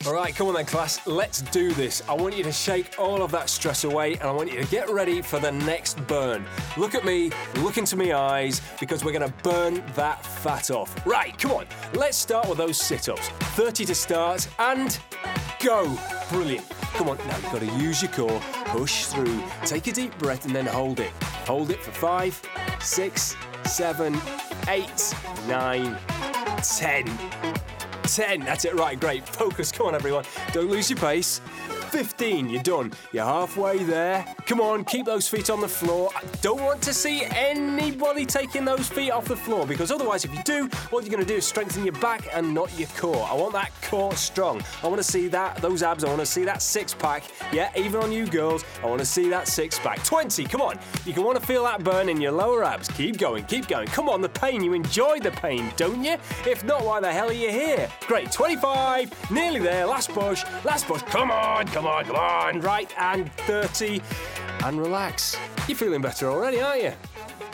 All right, come on then, class. Let's do this. I want you to shake all of that stress away, and I want you to get ready for the next burn. Look at me, look into my eyes, because we're going to burn that fat off. Right, come on. Let's start with those sit-ups. 30 to start, and go. Brilliant. Come on, now you've got to use your core, push through, take a deep breath, and then hold it. Hold it for 5, 6, 7, 8, 9, 10. 10, that's it, right, great. Focus, come on everyone. Don't lose your pace. 15, you're done. You're halfway there. Come on, keep those feet on the floor. I don't want to see anybody taking those feet off the floor, because otherwise if you do, what you're going to do is strengthen your back and not your core. I want that core strong. I want to see those abs. I want to see that six-pack. Yeah, even on you girls, I want to see that six-pack. 20, come on. You can want to feel that burn in your lower abs. Keep going, keep going. Come on, the pain. You enjoy the pain, don't you? If not, why the hell are you here? Great, 25, nearly there. Last push, last push. Come on, come on, come on. Right, and 30, and relax. You're feeling better already, aren't you?